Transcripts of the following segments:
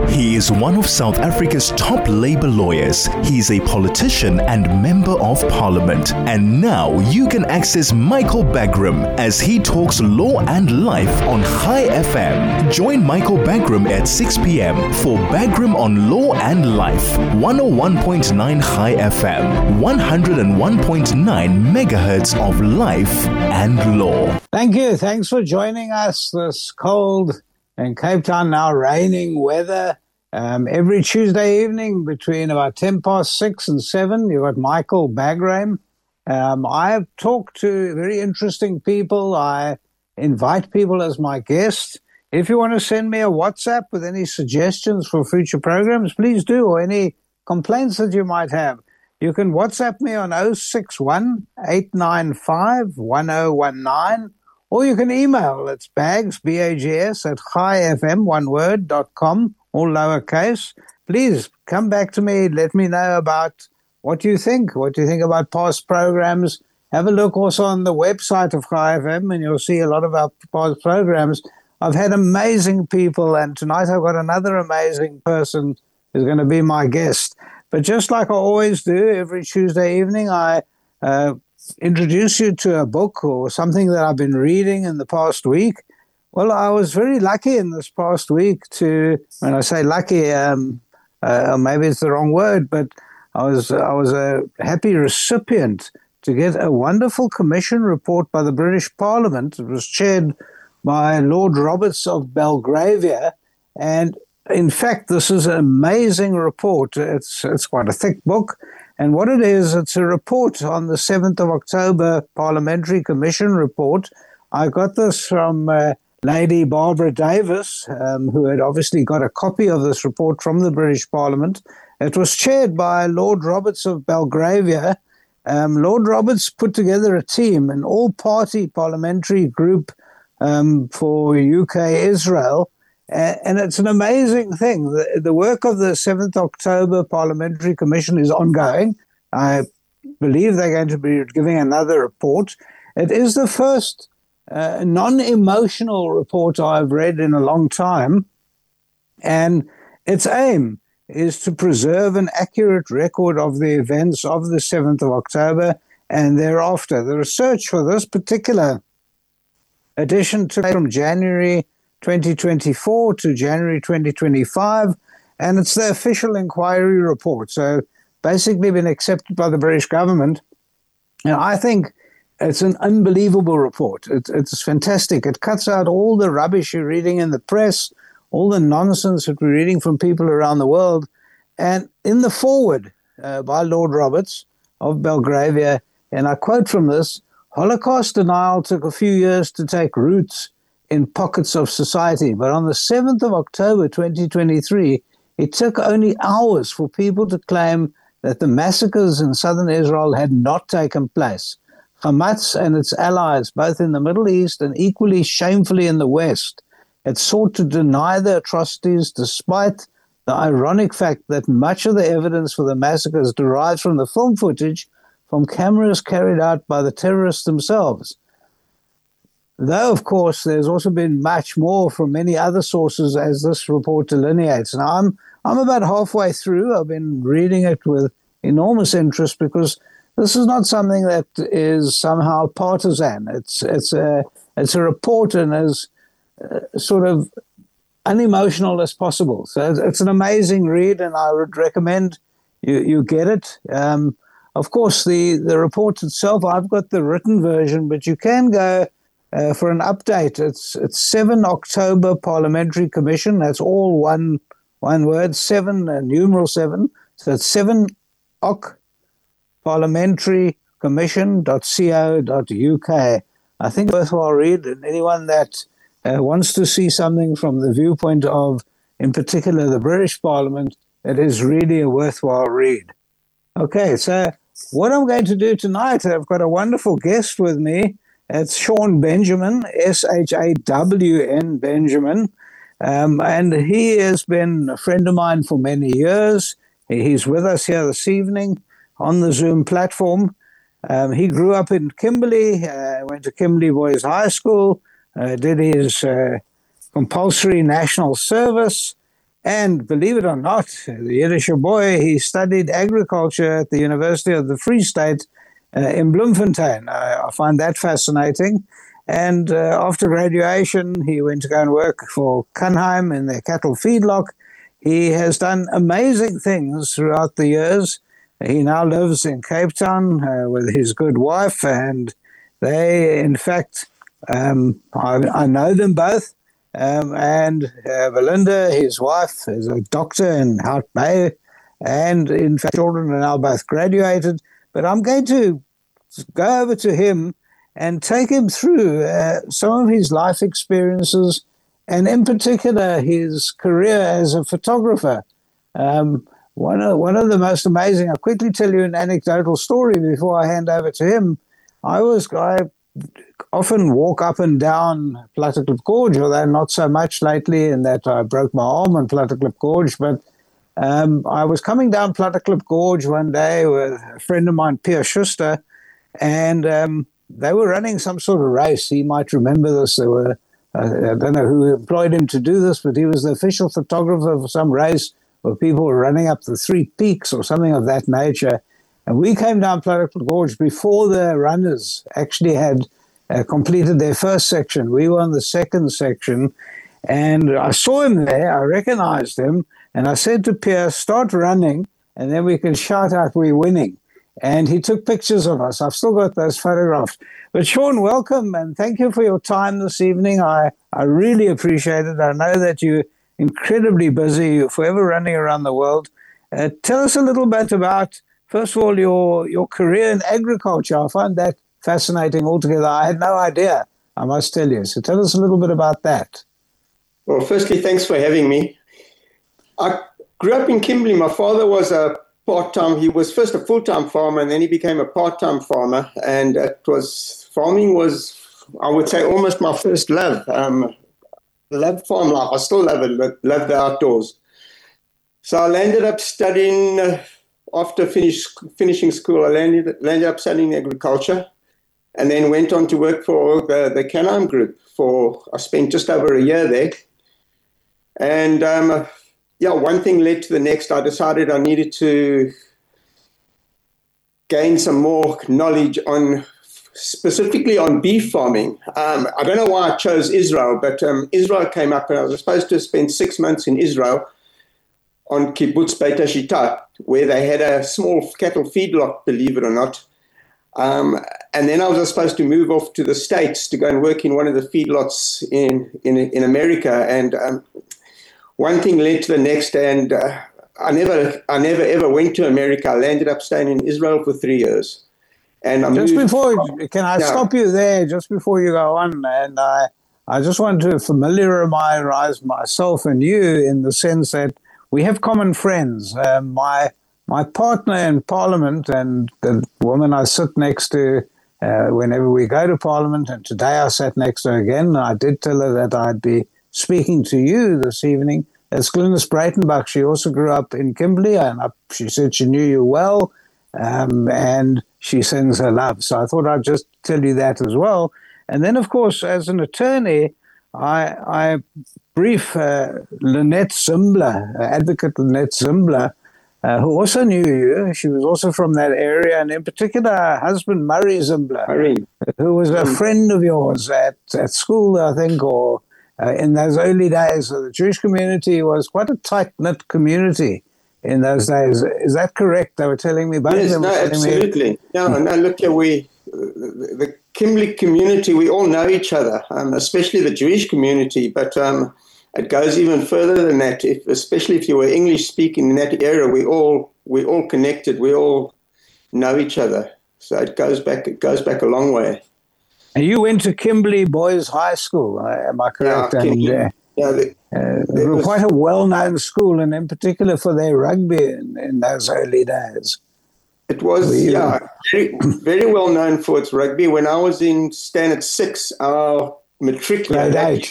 He is one of South Africa's top Labour lawyers. He is a politician and Member of Parliament. And now you can access Michael Bagram as he talks law and life on Chai FM. Join Michael Bagram at 6 p.m. for Bagram on Law and Life. 101.9 Chai FM. 101.9 megahertz of life and law. Thank you. Thanks for joining us this cold and Cape Town now raining weather. Every Tuesday evening between about 10 past 6 and 7, you've got Michael Bagram. I've talked to very interesting people. I invite people as my guest. If you want to send me a WhatsApp with any suggestions for future programs, please do, or any complaints that you might have. You can WhatsApp me on 061-895-1019, or you can email. It's bags, B-A-G-S, at chaifm.com, all lowercase. Please come back to me. Let me know about what you think. What do you think about past programs? Have a look also on the website of Chai FM, and you'll see a lot of our past programs. I've had amazing people, and tonight I've got another amazing person who's going to be my guest. But just like I always do, every Tuesday evening, I introduce you to a book or something that I've been reading in the past week. Well, I was very lucky in this past week to, when I say lucky, maybe it's the wrong word, but I was a happy recipient to get a wonderful commission report by the British Parliament. It was chaired by Lord Roberts of Belgravia, and in fact, this is an amazing report. It's quite a thick book. And what it is, it's a report on the 7th of October Parliamentary Commission report. I got this from Lady Barbara Davis, who had obviously got a copy of this report from the British Parliament. It was chaired by Lord Roberts of Belgravia. Lord Roberts put together a team, an all-party parliamentary group for UK-Israel. And it's an amazing thing. The work of the 7th October Parliamentary Commission is ongoing. I believe they're going to be giving another report. It is the first non-emotional report I've read in a long time. And its aim is to preserve an accurate record of the events of the 7th of October and thereafter. The research for this particular edition took from January 2024 to January 2025, and it's the official inquiry report. So basically been accepted by the British government. And I think it's an unbelievable report. It's fantastic. It cuts out all the rubbish you're reading in the press, all the nonsense that we're reading from people around the world. And in the foreword by Lord Roberts of Belgravia, and I quote from this, "Holocaust denial took a few years to take roots in pockets of society, but on the 7th of October 2023, it took only hours for people to claim that the massacres in southern Israel had not taken place. Hamas and its allies, both in the Middle East and equally shamefully in the West, had sought to deny the atrocities despite the ironic fact that much of the evidence for the massacres derives from the film footage from cameras carried out by the terrorists themselves. Though, of course, there's also been much more from many other sources, as this report delineates. Now, I'm about halfway through. I've been reading it with enormous interest because this is not something that is somehow partisan. It's a report and as sort of unemotional as possible. So it's an amazing read, and I would recommend you get it. Of course, the report itself, I've got the written version, but you can go for an update. It's 7 October Parliamentary Commission. That's all one word, 7, numeral 7. So it's 7 Oc Parliamentary Commission.co.uk. I think worthwhile read, and anyone that wants to see something from the viewpoint of, in particular, the British Parliament, it is really a worthwhile read. Okay, so what I'm going to do tonight, I've got a wonderful guest with me. It's Shawn Benjamin, S-H-A-W-N Benjamin, and he has been a friend of mine for many years. He's with us here this evening on the Zoom platform. He grew up in Kimberley, went to Kimberley Boys High School, did his compulsory national service, And believe it or not, the Yiddish boy, he studied agriculture at the University of the Free State in Bloemfontein. I find that fascinating. And after graduation, he went to go and work for Canheim in their cattle feedlot. He has done amazing things throughout the years. He now lives in Cape Town with his good wife, and they, in fact, I know them both. And Belinda, his wife, is a doctor in Hout Bay, and in fact, children are now both graduated. But I'm going to go over to him and take him through some of his life experiences, and in particular, his career as a photographer. One of the most amazing, I'll quickly tell you an anecdotal story before I hand over to him. I often walk up and down Platteklip Gorge, although not so much lately in that I broke my arm on Platteklip Gorge, but I was coming down Platteklip Gorge one day with a friend of mine, Pierre Schuster, and they were running some sort of race. He might remember this. They were, I don't know who employed him to do this, but he was the official photographer for some race where people were running up the Three Peaks or something of that nature. And we came down Platteklip Gorge before the runners actually had completed their first section. We were on the second section, and I saw him there. I recognized him, and I said to Pierre, start running, and then we can shout out we're winning. And he took pictures of us. I've still got those photographs. But Sean, welcome, and thank you for your time this evening. I really appreciate it. I know that you're incredibly busy. You're forever running around the world. Tell us a little bit about, first of all, your career in agriculture. I find that fascinating altogether. I had no idea, I must tell you. So tell us a little bit about that. Well, firstly, thanks for having me. I grew up in Kimberley. My father was a part-time. He was first a full-time farmer, and then he became a part-time farmer. And farming was, I would say, almost my first love. Love farm life. I still love it, but love the outdoors. So I ended up studying, after finishing school, I landed up studying agriculture, and then went on to work for the Canheim Group. I spent just over a year there. And one thing led to the next. I decided I needed to gain some more knowledge specifically on beef farming. I don't know why I chose Israel, but Israel came up, and I was supposed to spend 6 months in Israel on Kibbutz Beit HaShita, where they had a small cattle feedlot, believe it or not. And then I was supposed to move off to the States to go and work in one of the feedlots in America. And one thing led to the next, and I never ever went to America. I landed up staying in Israel for 3 years. And can I stop you there just before you go on? And I just want to familiarize myself and you in the sense that we have common friends. My partner in Parliament and the woman I sit next to whenever we go to Parliament, and today I sat next to her again, and I did tell her that I'd be speaking to you this evening. It's Glynis Breitenbach. She also grew up in Kimberley, and she said she knew you well, and she sends her love. So I thought I'd just tell you that as well. And then, of course, as an attorney, I brief Lynette Zimbler, Advocate Lynette Zimbler, who also knew you. She was also from that area, and in particular, her husband, Murray Zimbler, who was a friend of yours at school, I think, or in those early days. So the Jewish community was quite a tight-knit community in those days. Is that correct? They were telling me. Yes, no, absolutely. No, look here, the Kimberley community, we all know each other, especially the Jewish community, but it goes even further than that. Especially if you were English speaking in that era, we all connected. We all know each other. So it goes back a long way. And you went to Kimberley Boys High School, am I correct? Yeah, they were quite a well-known school, and in particular for their rugby in those early days. It was, very, very well known for its rugby. When I was in Standard 6, our matriculate,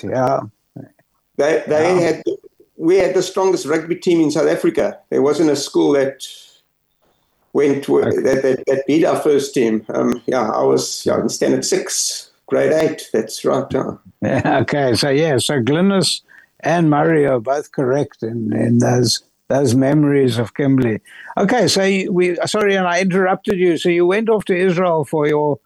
we had the strongest rugby team in South Africa. There wasn't a school that that beat our first team. I was in Standard 6, grade 8. That's right. Okay, so Glynis and Murray are both correct in those memories of Kimberley. Okay, so sorry, and I interrupted you. So you went off to Israel for your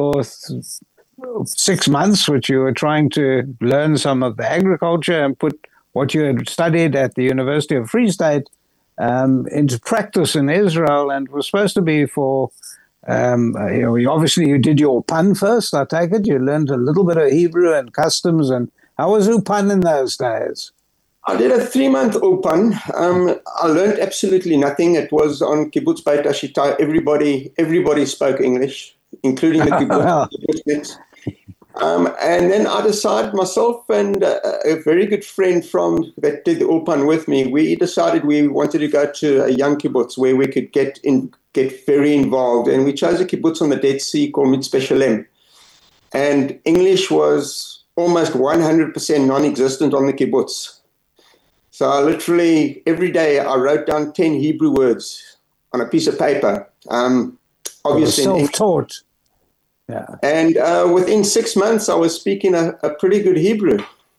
6 months, which you were trying to learn some of the agriculture and put what you had studied at the University of Free State into practice in Israel, and it was supposed to be for, obviously you did your UPAN first, I take it. You learned a little bit of Hebrew and customs, and how was UPAN in those days? I did a 3-month UPAN. I learned absolutely nothing. It was on Kibbutz Beit Hashita. Everybody spoke English, including the Kibbutz. And then I decided, myself and a very good friend that did the UPAN with me, we decided we wanted to go to a young kibbutz where we could get very involved. And we chose a kibbutz on the Dead Sea called Mitzpe Shalem. And English was almost 100% non-existent on the kibbutz. So I literally, every day I wrote down 10 Hebrew words on a piece of paper. Obviously, self-taught. Yeah. And within 6 months, I was speaking a pretty good Hebrew.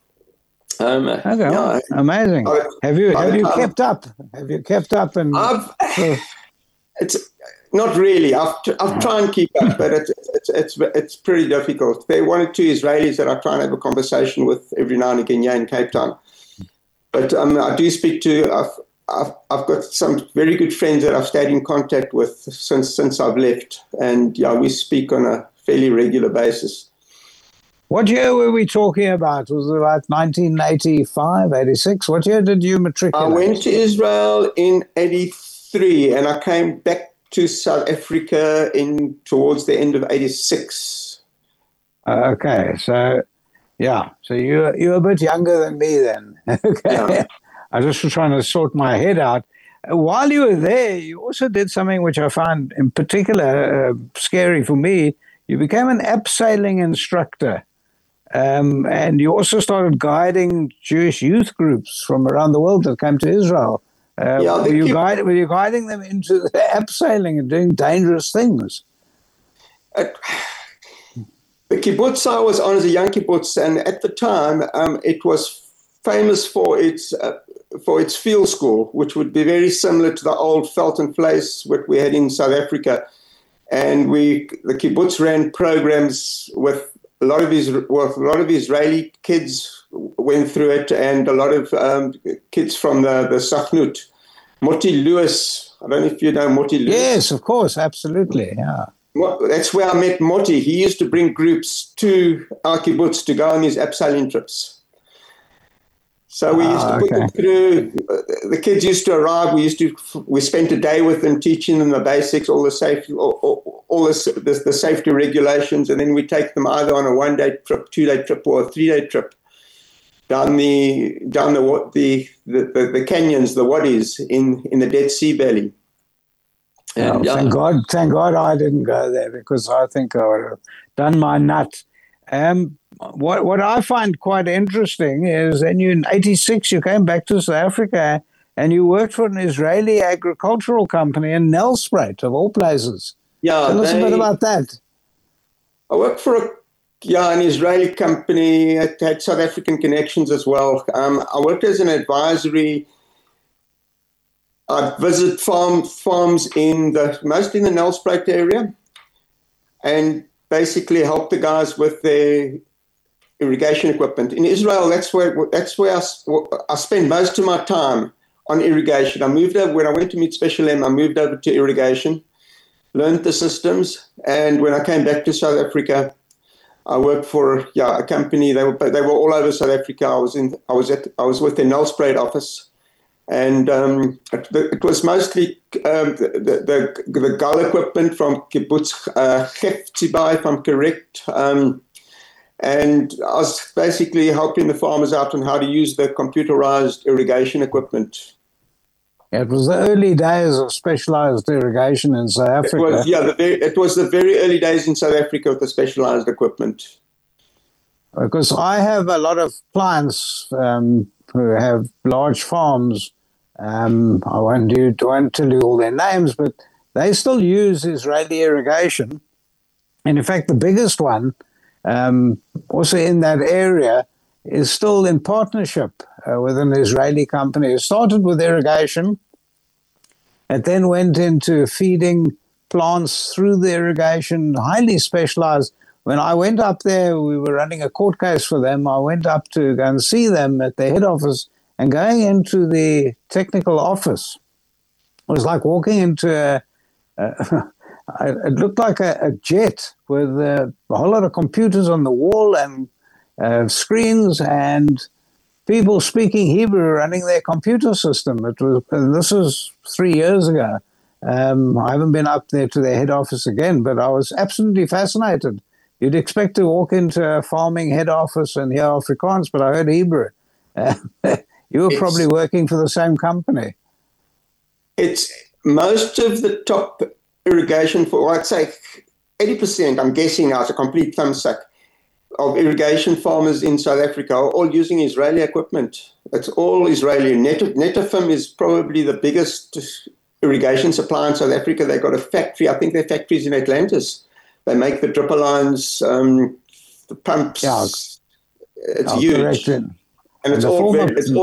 Amazing. Have you kept up? Have you kept up? And it's not really. I've tried and keep up, but it's pretty difficult. There are 1 or 2 Israelis that I try and have a conversation with every now and again here in Cape Town. But I do speak to. I've got some very good friends that I've stayed in contact with since I've left, and we speak on a fairly regular basis. What year were we talking about? Was it about 1985, 86? What year did you matriculate? I went to Israel in 83, and I came back to South Africa towards the end of 86. Okay, so you're a bit younger than me then. Okay. Yeah. I was just trying to sort my head out. While you were there, you also did something which I found in particular scary for me. You became an abseiling instructor, and you also started guiding Jewish youth groups from around the world that came to Israel. Were you guiding them into the abseiling and doing dangerous things? The kibbutz I was on as a young kibbutz, and at the time it was famous for its field school, which would be very similar to the old Felton Place what we had in South Africa. And the kibbutz ran programs with a lot of Israeli kids went through it, and a lot of kids from the Sachnut. Moti Lewis, I don't know if you know Moti Lewis. Yes, of course, absolutely, yeah. That's where I met Moti. He used to bring groups to our kibbutz to go on these abseiling trips. So we used to put them through. The kids used to arrive. We spent a day with them, teaching them the basics, all the safety, all the safety regulations, and then we take them either on a 1-day trip, 2-day trip, or a 3-day trip down the canyons, the wadis in the Dead Sea Valley. And, thank God I didn't go there, because I think I would have done my nut. What I find quite interesting is then in 86 you came back to South Africa and you worked for an Israeli agricultural company in Nelspruit, of all places. Yeah, tell us a bit about that. I worked for an Israeli company. It had South African connections as well. I worked as an advisory. I visit farms mostly in the Nelspruit area, and basically help the guys with their irrigation equipment. In Israel, that's where I spend most of my time on irrigation. I moved over, when I went to Mitzpe Shalem, I moved over to irrigation, learned the systems, and when I came back to South Africa, I worked for a company. They were all over South Africa. I was with the Nelspruit office, and it was mostly the Gal equipment from Kibbutz Hefziba, if I'm correct. And I was basically helping the farmers out on how to use the computerized irrigation equipment. It was the early days of specialized irrigation in South Africa. It was the very early days in South Africa with the specialized equipment. Because I have a lot of clients who have large farms. I won't tell you all their names, but they still use Israeli irrigation. And in fact, the biggest one, also in that area, is still in partnership with an Israeli company. It started with irrigation. It then went into feeding plants through the irrigation, highly specialized. When I went up there, we were running a court case for them. I went up to go and see them at their head office, and going into the technical office was like walking into it looked like a jet with a whole lot of computers on the wall and screens and people speaking Hebrew running their computer system. This was 3 years ago. I haven't been up there to their head office again, but I was absolutely fascinated. You'd expect to walk into a farming head office and hear Afrikaans, but I heard Hebrew. You were probably working for the same company. It's most of the top irrigation I'd say 80%, I'm guessing now, it's a complete thumbsuck, of irrigation farmers in South Africa are all using Israeli equipment. It's all Israeli. Netafim is probably the biggest irrigation supply in South Africa. They've got a factory. I think their factory's in Atlantis. They make the dripper lines, the pumps. Yeah, it's huge. And it's all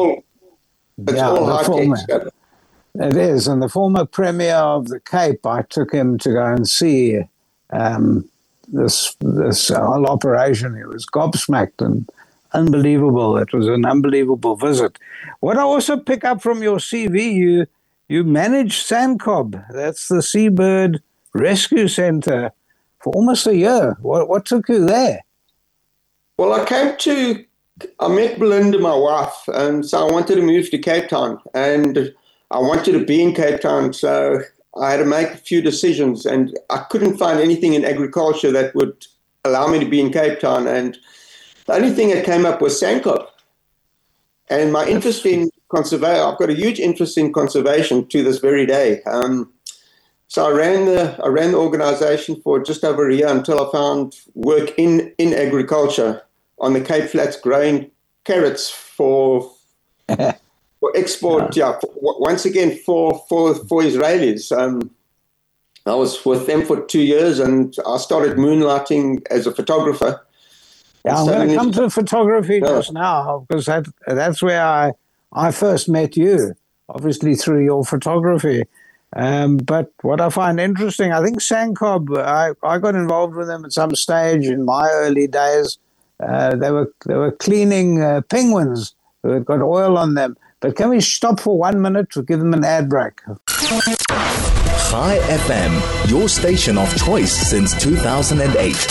high tech. It is. And the former Premier of the Cape, I took him to go and see this whole operation. He was gobsmacked and unbelievable. It was an unbelievable visit. What I also pick up from your CV, you managed SANCOB. That's the Seabird Rescue Center for almost a year. What took you there? Well, I met Belinda, my wife, and so I wanted to move to Cape Town, and I wanted to be in Cape Town, so I had to make a few decisions, and I couldn't find anything in agriculture that would allow me to be in Cape Town, and the only thing that came up was SANCOB. And my interest in conservation, I've got a huge interest in conservation to this very day. So I ran the organization for just over a year until I found work in agriculture on the Cape Flats, growing carrots for export. Once again for Israelis. I was with them for 2 years, and I started moonlighting as a photographer. Yeah, I'm going to come to photography just now, because that's where I first met you, obviously through your photography. But what I find interesting, I think SANCOB, I got involved with them at some stage in my early days. They were cleaning penguins who had got oil on them. But can we stop for 1 minute to give them an ad break? Chai FM, your station of choice since 2008.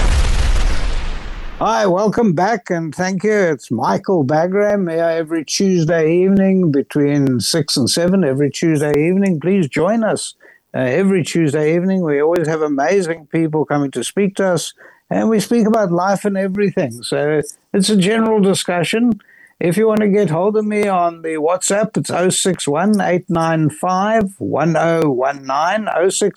Hi, welcome back, and thank you. It's Michael Bagram here every Tuesday evening between 6 and 7, every Tuesday evening. Please join us every Tuesday evening. We always have amazing people coming to speak to us, and we speak about life and everything. So it's a general discussion. If you want to get hold of me on the WhatsApp, it's 061-895-1019,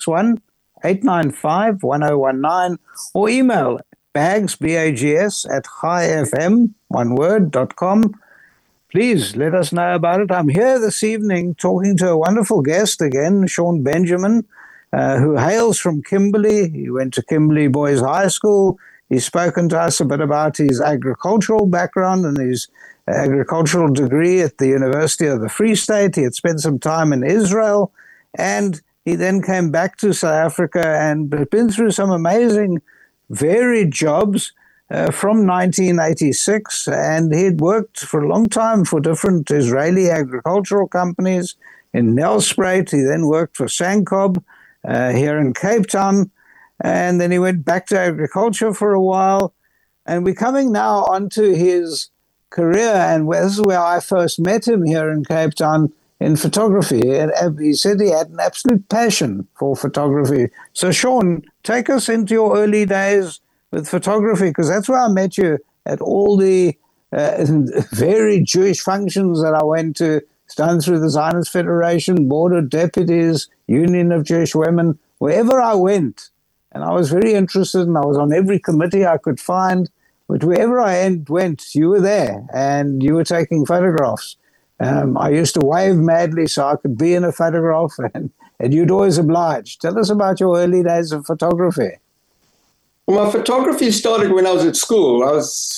061-895-1019, or email bags, B-A-G-S, at highfm, one word, .com. Please let us know about it. I'm here this evening talking to a wonderful guest again, Sean Benjamin, who hails from Kimberley. He went to Kimberley Boys High School. He's spoken to us a bit about his agricultural background and his agricultural degree at the University of the Free State. He had spent some time in Israel, and he then came back to South Africa and been through some amazing varied jobs from 1986, and he'd worked for a long time for different Israeli agricultural companies in Nelspruit. He then worked for SANCOB here in Cape Town, and then he went back to agriculture for a while. And we're coming now onto his career, and this is where I first met him here in Cape Town, in photography. And he said he had an absolute passion for photography. So, Sean, take us into your early days with photography, because that's where I met you at all the varied Jewish functions that I went to, done through the Zionist Federation, Board of Deputies, Union of Jewish Women, wherever I went. And I was very interested, and I was on every committee I could find. But wherever I went, you were there, and you were taking photographs. I used to wave madly so I could be in a photograph, and you'd always oblige. Tell us about your early days of photography. Well, my photography started when I was at school.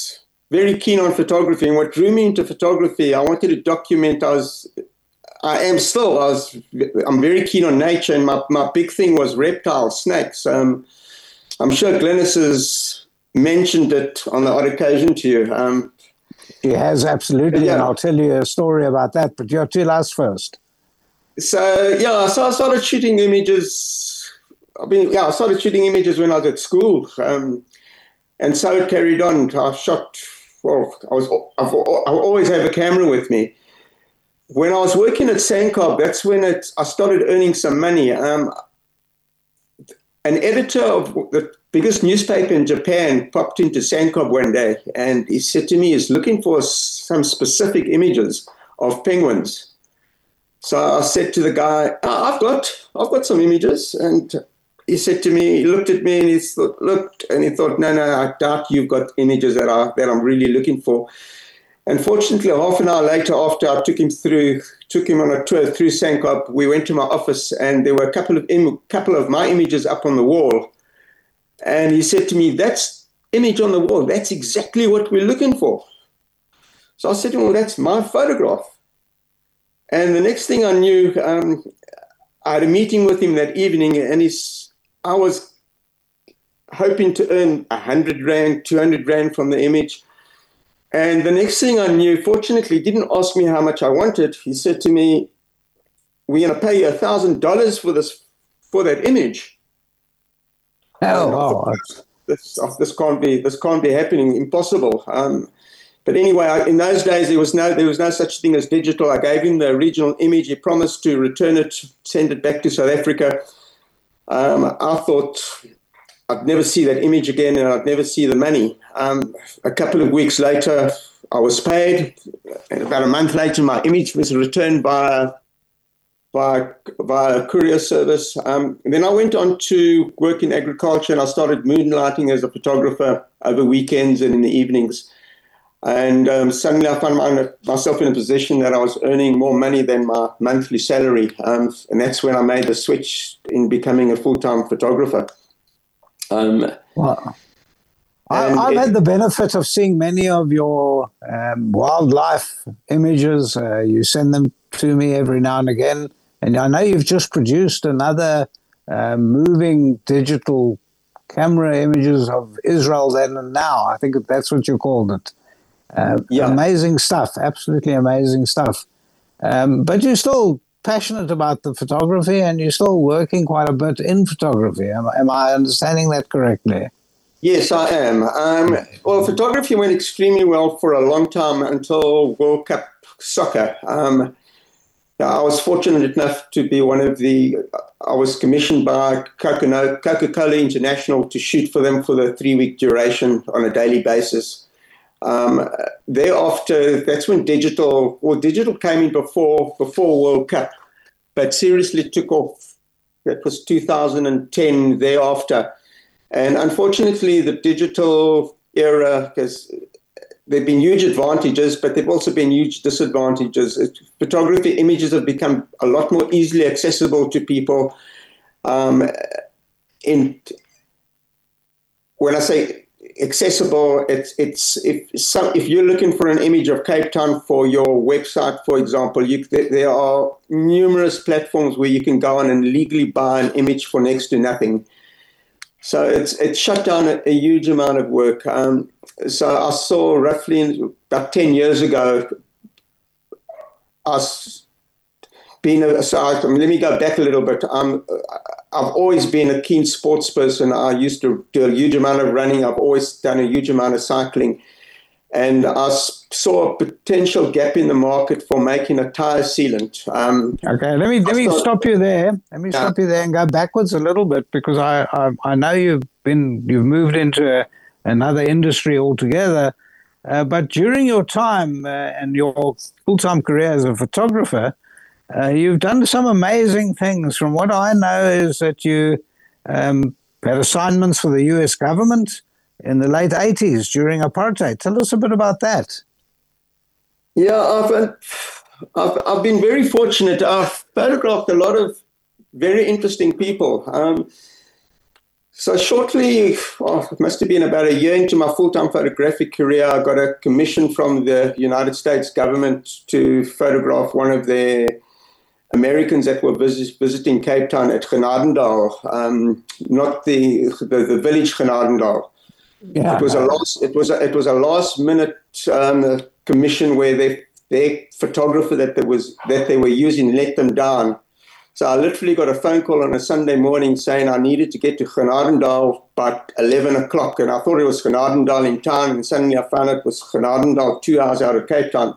very keen on photography, and what drew me into photography, I wanted to document. I'm very keen on nature, and my big thing was reptiles, snakes. I'm sure Glynis has mentioned it on the odd occasion to you. He has, absolutely, and I'll tell you a story about that, but you have to tell us first. So I started shooting images. I started shooting images when I was at school, and so it carried on. I shot. Well, I always have a camera with me. When I was working at Sankob, that's when I started earning some money. An editor of the biggest newspaper in Japan popped into Sankob one day, and he said to me, he's looking for some specific images of penguins. So I said to the guy, I've got some images. And he said to me, he looked at me and he thought, no, I doubt you've got images that I'm really looking for. Unfortunately, half an hour later, after I took him on a tour through Sankob, we went to my office and there were a couple of my images up on the wall. And he said to me, that's image on the wall. That's exactly what we're looking for. So I said to him, well, that's my photograph. And the next thing I knew, I had a meeting with him that evening, and I was hoping to earn 100 Rand, 200 Rand from the image. And the next thing I knew, fortunately, he didn't ask me how much I wanted. He said to me, we're going to pay you $1,000 for that image. Oh, this can't be happening. Impossible. But anyway, in those days, there was no such thing as digital. I gave him the original image. He promised to return it, send it back to South Africa. I thought I'd never see that image again, and I'd never see the money. A couple of weeks later, I was paid. And about a month later, my image was returned by a courier service. Then I went on to work in agriculture, and I started moonlighting as a photographer over weekends and in the evenings. And suddenly I found myself in a position that I was earning more money than my monthly salary. And that's when I made the switch in becoming a full-time photographer. Wow. I've had the benefit of seeing many of your wildlife images. You send them to me every now and again. And I know you've just produced another moving digital camera images of Israel then and now. I think that's what you called it. Amazing stuff, absolutely amazing stuff. But you're still passionate about the photography, and you're still working quite a bit in photography. Am I understanding that correctly? Yes, I am. Well, photography went extremely well for a long time until World Cup soccer. I was fortunate enough to be I was commissioned by Coca-Cola International to shoot for them for the 3-week duration on a daily basis. Thereafter, that's when digital came in before World Cup, but seriously took off. That was 2010 thereafter. And unfortunately, the digital era, because there have been huge advantages, but there have also been huge disadvantages. Photography images have become a lot more easily accessible to people. When I say accessible, if you're looking for an image of Cape Town for your website, for example, there are numerous platforms where you can go on and legally buy an image for next to nothing. So it's shut down a huge amount of work. So I saw roughly about 10 years ago, let me go back a little bit. I've always been a keen sports person. I used to do a huge amount of running. I've always done a huge amount of cycling. And I saw a potential gap in the market for making a tire sealant. Okay, let me stop you there. Let me stop you there and go backwards a little bit, because I know you've moved into another industry altogether. But during your time and your full-time career as a photographer, you've done some amazing things. From what I know is that you had assignments for the U.S. government in the late 80s during apartheid. Tell us a bit about that. Yeah, I've been very fortunate. I've photographed a lot of very interesting people. So shortly, it must have been about a year into my full-time photographic career, I got a commission from the United States government to photograph one of their Americans that were visiting Cape Town at Genadendal, not the village Genadendal. Yeah, it was a last minute commission where their photographer that they were using let them down. So I literally got a phone call on a Sunday morning saying I needed to get to Genadendal by 11 o'clock. And I thought it was Genadendal in town, and suddenly I found it was Genadendal 2 hours out of Cape Town.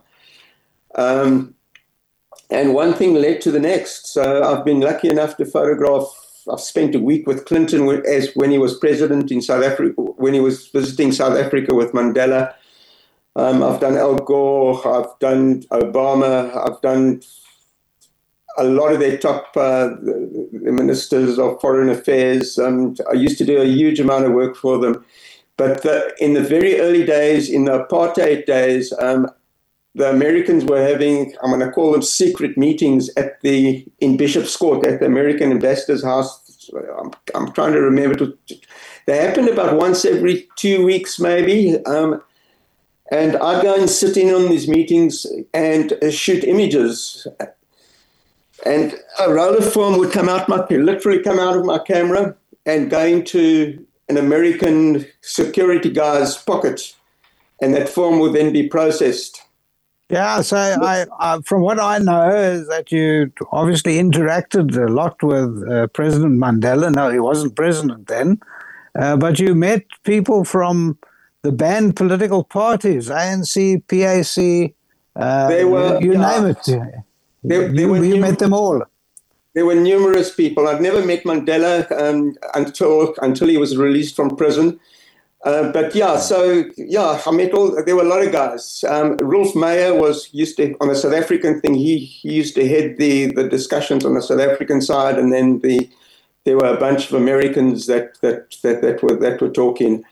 And one thing led to the next. So I've been lucky enough to photograph. I've spent a week with Clinton when he was president in South Africa, when he was visiting South Africa with Mandela. I've done Al Gore, I've done Obama, I've done a lot of their top the ministers of foreign affairs. I used to do a huge amount of work for them. But in the very early days, in the apartheid days, the Americans were having, I'm going to call them secret meetings in Bishop's Court at the American Ambassador's house. I'm trying to remember. They happened about once every 2 weeks, maybe. And I'd go and sit in on these meetings and shoot images. And a roll of film would literally come out of my camera and go into an American security guy's pocket. And that film would then be processed. Yeah, so I from what I know is that you obviously interacted a lot with President Mandela. No, he wasn't president then, but you met people from the banned political parties, ANC, PAC, you name it. You met them all. There were numerous people. I'd never met Mandela until he was released from prison. I met there were a lot of guys. Rolf Meyer on the South African thing, he used to head the discussions on the South African side, and then there were a bunch of Americans that were talking.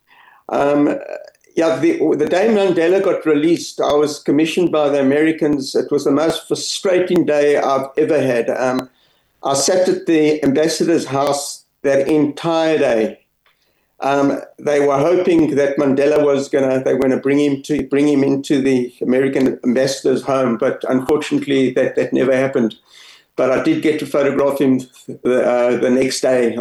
The day Mandela got released, I was commissioned by the Americans. It was the most frustrating day I've ever had. I sat at the ambassador's house that entire day. They were hoping that Mandela they were going to bring him into the American ambassador's home, but unfortunately that never happened. But I did get to photograph him the next day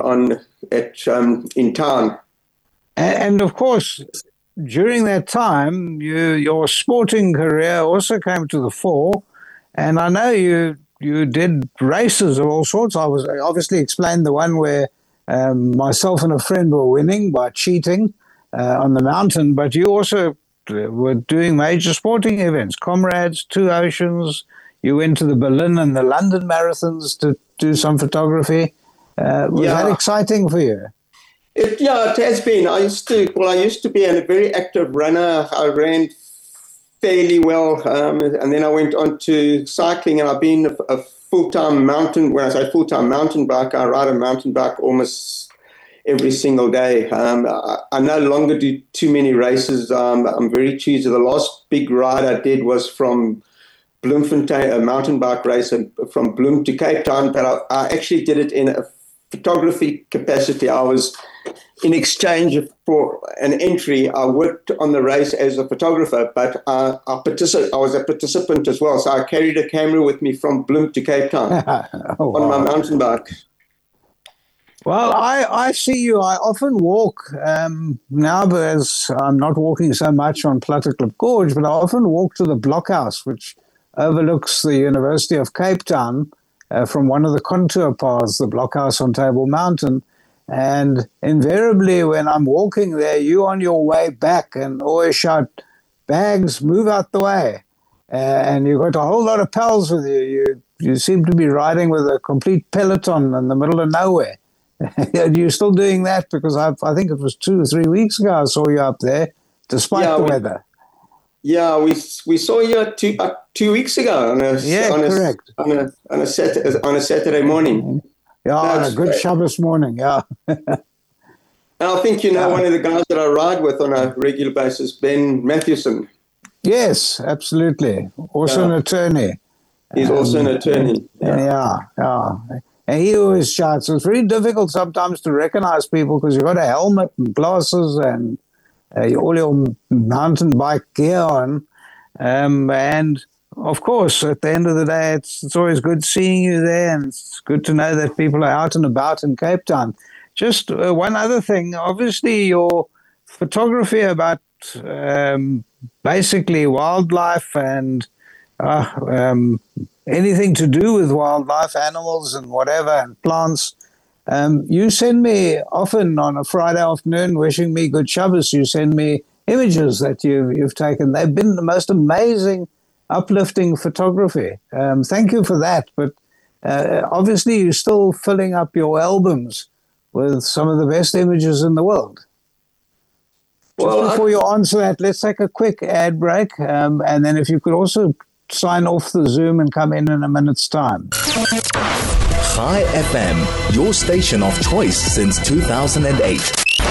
in town. And of course, during that time, your sporting career also came to the fore, and I know you did races of all sorts. I obviously explained the one where myself and a friend were winning by cheating on the mountain, but you also were doing major sporting events, Comrades, Two Oceans. You went to the Berlin and the London marathons to do some photography. Was that exciting for you? It has been. I used to be a very active runner. I ran fairly well, and then I went on to cycling, and I've been a full-time mountain. When I say full-time mountain bike, I ride a mountain bike almost every single day. I no longer do too many races. I'm very choosy. The last big ride I did was from Bloemfontein, a mountain bike race from Bloem to Cape Town, but I actually did it in a photography capacity. I was in exchange for an entry. I worked on the race as a photographer, but I was a participant as well. So I carried a camera with me from Bloem to Cape Town on my mountain bike. Well, I see you. I often walk now, because I'm not walking so much on Platteklip Gorge, but I often walk to the blockhouse, which overlooks the University of Cape Town from one of the contour paths, the blockhouse on Table Mountain. And invariably, when I'm walking there, you on your way back and always shout, "Bags, move out the way." And you've got a whole lot of pals with you. You seem to be riding with a complete peloton in the middle of nowhere. Are you still doing that? Because I think it was 2 or 3 weeks ago I saw you up there, despite the weather. Yeah, we saw you 2 weeks ago correct. On a Saturday morning. Yeah, on a good Shabbos morning, yeah. And I think one of the guys that I ride with on a regular basis, Ben Matthewson. Yes, absolutely. Also an attorney. He's also an attorney. Yeah. And he always shouts. It's very difficult sometimes to recognize people because you've got a helmet and glasses and all your mountain bike gear on. And of course, at the end of the day, it's always good seeing you there, and it's good to know that people are out and about in Cape Town. Just one other thing, obviously your photography about basically wildlife and anything to do with wildlife, animals and whatever, and plants. You send me often on a Friday afternoon wishing me good Shabbos. You send me images that you've taken. They've been the most amazing, uplifting photography. Thank you for that. But obviously you're still filling up your albums with some of the best images in the world. Well, before you answer that, let's take a quick ad break. And then if you could also sign off the Zoom and come in a minute's time. Chai FM, your station of choice since 2008.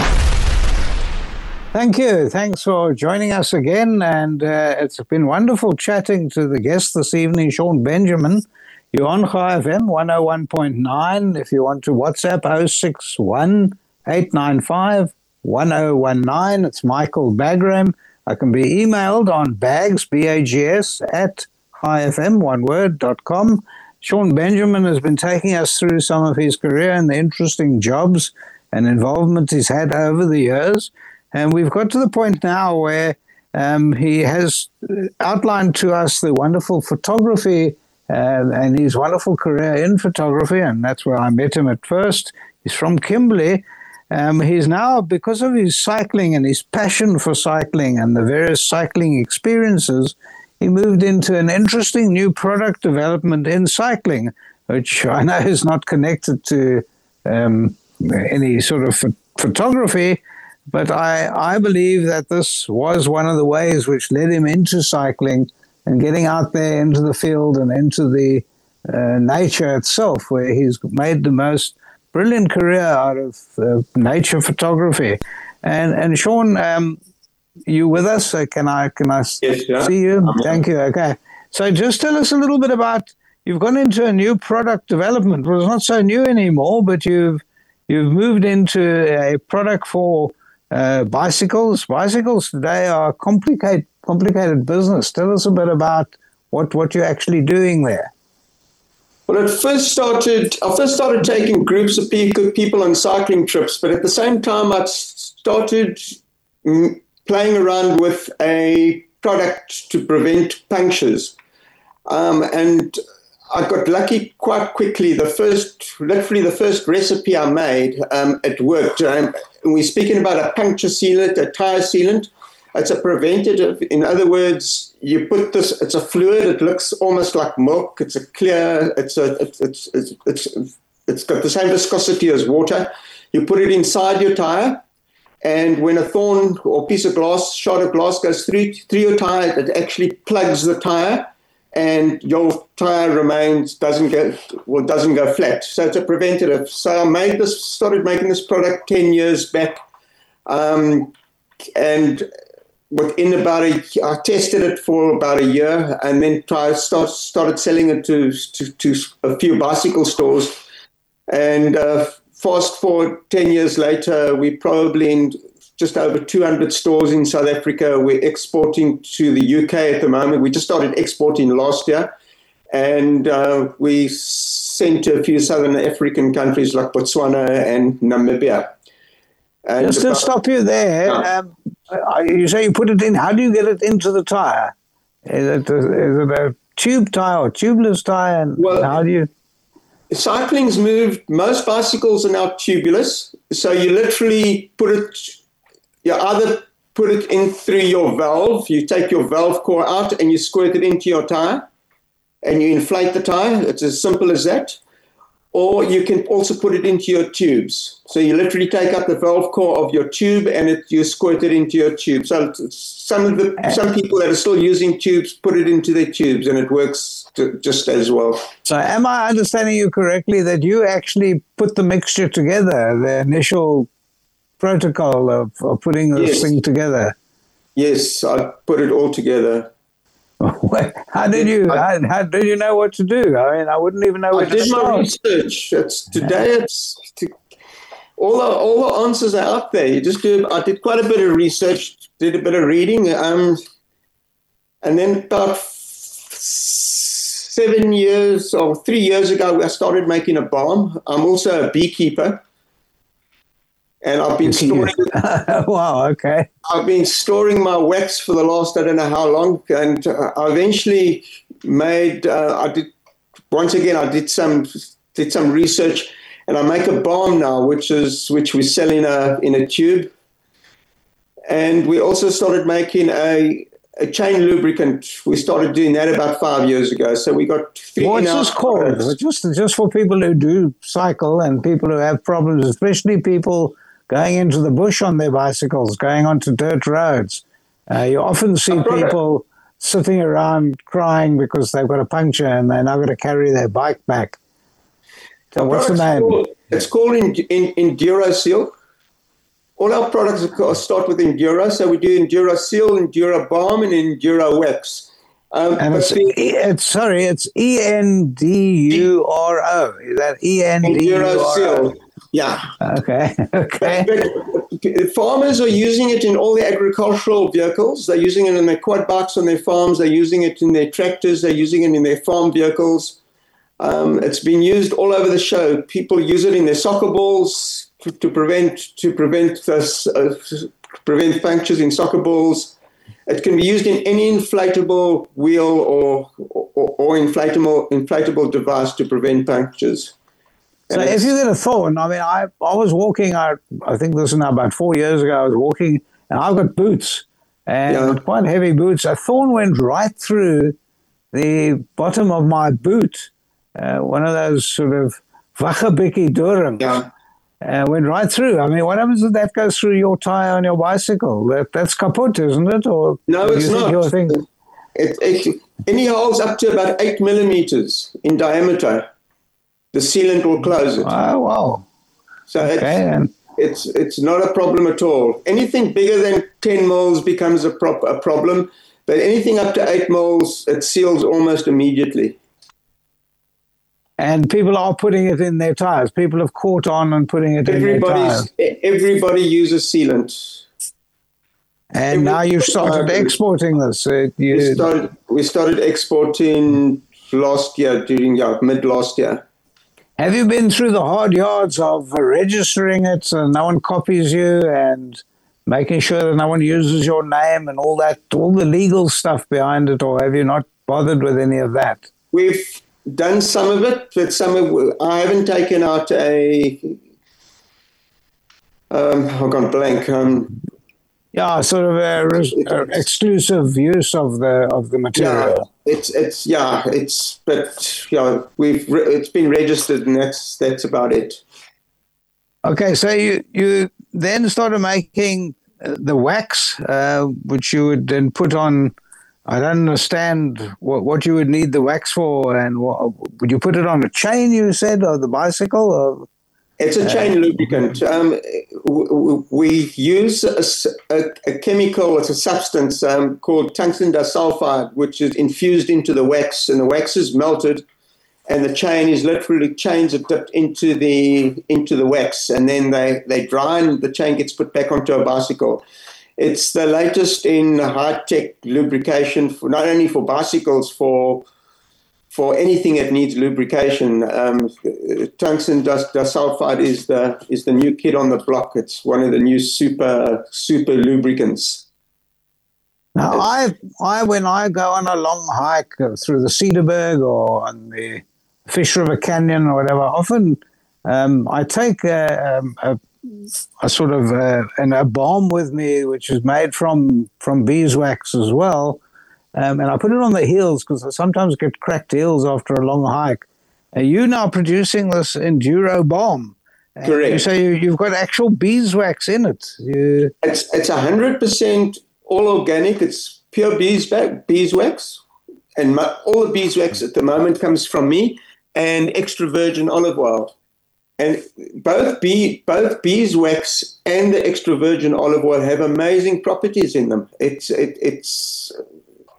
Thank you. Thanks for joining us again. And it's been wonderful chatting to the guest this evening, Sean Benjamin. You're on Chai FM 101.9. If you want to WhatsApp 061 895 1019, it's Michael Bagram. I can be emailed on bags, B-A-G-S, at chaifm.com. Sean Benjamin has been taking us through some of his career and the interesting jobs and involvement he's had over the years. And we've got to the point now where he has outlined to us the wonderful photography and his wonderful career in photography, and that's where I met him at first. He's from Kimberley. He's now, because of his cycling and his passion for cycling and the various cycling experiences, he moved into an interesting new product development in cycling, which I know is not connected to any sort of photography, but I believe that this was one of the ways which led him into cycling and getting out there into the field and into the nature itself, where he's made the most brilliant career out of nature photography. And Sean, you with us? Can I yes, yeah. see you? Thank you. Okay. So just tell us a little bit about, you've gone into a new product development. Well, it's not so new anymore, but you've moved into a product for bicycles. Bicycles today are a complicated business. Tell us a bit about what you're actually doing there. Well, I first started taking groups of people on cycling trips, but at the same time, I started playing around with a product to prevent punctures. And I got lucky quite quickly. Literally the first recipe I made, it worked. We're speaking about a puncture sealant, a tire sealant. It's a preventative. In other words, you put this. It's a fluid. It looks almost like milk. It's a clear. It's got the same viscosity as water. You put it inside your tire, and when a thorn or piece of glass, shard of glass, goes through your tire, it actually plugs the tire, and your tire doesn't go flat. So it's a preventative. So I started making this product 10 years back, and within I tested it for about a year, and then started selling it to a few bicycle stores. And fast forward 10 years later, we're probably in just over 200 stores in South Africa. We're exporting to the UK at the moment. We just started exporting last year, and we sent to a few Southern African countries like Botswana and Namibia. And just to stop you there, you say you put it in. How do you get it into the tire? Is it a tube tire or tubeless tire? And how do you? Cycling's moved. Most bicycles are now tubeless. So you literally you either put it in through your valve. You take your valve core out and you squirt it into your tire, and you inflate the tire. It's as simple as that. Or you can also put it into your tubes. So you literally take out the valve core of your tube and you squirt it into your tube. So some people that are still using tubes put it into their tubes, and it works just as well. So am I understanding you correctly that you actually put the mixture together, the initial protocol of putting this thing together? Yes, I put it all together. How did you know what to do? I mean, I wouldn't even know where to start. I did my research. All the answers are out there. I did quite a bit of research, did a bit of reading, and then about 7 years or 3 years ago, I started making a balm. I'm also a beekeeper, and I've been storing. Wow. Okay. I've been storing my wax for the last I don't know how long, and I eventually made. I did some research. And I make a balm now, which we sell in a tube. And we also started making a chain lubricant. We started doing that about 5 years ago. So we got 3. What's this called? Just for people who do cycle and people who have problems, especially people going into the bush on their bicycles, going onto dirt roads. You often see people sitting around crying because they've got a puncture and they're now going to carry their bike back. So what's the name? It's called EnduroSeal. All our products start with Enduro, so we do EnduroSeal, EnduroBalm, and EnduroWax. And it's ENDURO. Is that ENDURO? EnduroSeal. Yeah. Okay. But farmers are using it in all their agricultural vehicles. They're using it in their quad bikes on their farms. They're using it in their tractors. They're using it in their farm vehicles. It's been used all over the show. People use it in their soccer balls to prevent punctures in soccer balls. It can be used in any inflatable wheel or inflatable device to prevent punctures. So if you get a thorn, I mean, I was walking. I think this is now about 4 years ago. I was walking, and I've got boots, and quite heavy boots. A thorn went right through the bottom of my boot. One of those sort of Wachabiki Durham went right through. I mean, what happens if that goes through your tire on your bicycle? That's kaput, isn't it? Or no, it's not. Any holes up to about 8 millimeters in diameter, the sealant will close it. Oh, wow. So it's not a problem at all. Anything bigger than 10 mils becomes a problem, but anything up to 8 mils, it seals almost immediately. And people are putting it in their tires. People have caught on and putting it in their tires. Everybody uses sealant. And now you've started exporting this. We started exporting last year, mid last year. Have you been through the hard yards of registering it so no one copies you and making sure that no one uses your name and all that, all the legal stuff behind it, or have you not bothered with any of that? We've done some of it, but I haven't taken out I've gone blank. Sort of a exclusive use of the material. It's been registered, and that's about it. Okay, so you then started making the wax, which you would then put on. I don't understand what you would need the wax for, and would you put it on a chain, you said, or the bicycle? Or? It's a chain lubricant. We use a chemical, it's a substance called tungsten disulfide, which is infused into the wax, and the wax is melted, and the chain is literally chains are dipped into the wax, and then they dry, and the chain gets put back onto a bicycle. It's the latest in high-tech lubrication, not only for bicycles, for anything that needs lubrication. Tungsten disulfide is the new kid on the block. It's one of the new super lubricants. Now, when I go on a long hike through the Cederberg or on the Fish River Canyon or whatever, often I take a sort of a balm with me, which is made from beeswax as well. And I put it on the heels because I sometimes get cracked heels after a long hike. Are you now producing this Enduro balm? Correct. You say you've got actual beeswax in it. It's 100% all organic. It's pure beeswax. And all the beeswax at the moment comes from me and extra virgin olive oil. And both beeswax and the extra virgin olive oil have amazing properties in them.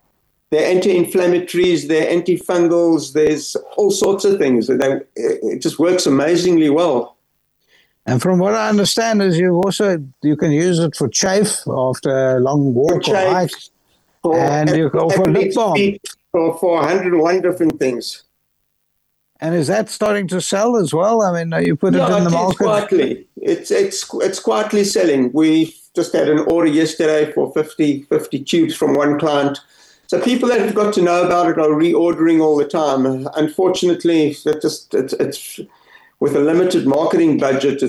There are anti-inflammatories, there are antifungals, there's all sorts of things. It just works amazingly well. And from what I understand is you can use it for chafe after a long walk or hike. And you go for lip balm. For 101 different things. And is that starting to sell as well? I mean, you put it in the market? Quietly. It's quietly selling. We just had an order yesterday for 50 tubes from one client. So people that have got to know about it are reordering all the time. Unfortunately, it's with a limited marketing budget.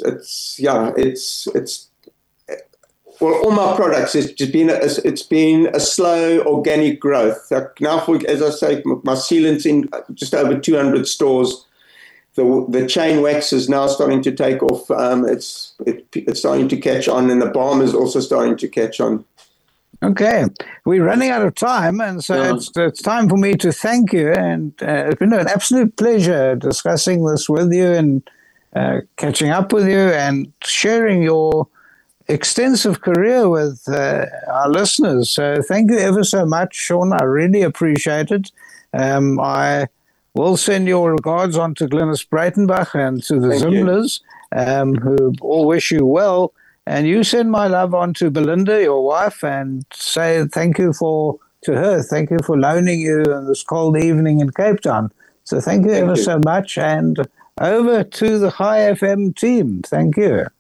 Well, all my products, it's been a slow organic growth. Now, as I say, my sealant's in just over 200 stores. The chain wax is now starting to take off. It's starting to catch on, and the balm is also starting to catch on. Okay, we're running out of time, and so it's time for me to thank you. And it's been an absolute pleasure discussing this with you and catching up with you and sharing your extensive career with our listeners. So thank you ever so much, Sean. I really appreciate it. I will send your regards on to Glynis Breitenbach and to the Zimlers, who all wish you well. And you send my love on to Belinda, your wife, and say thank you to her. Thank you for loaning you on this cold evening in Cape Town. So thank you ever so much. And over to the High FM team. Thank you.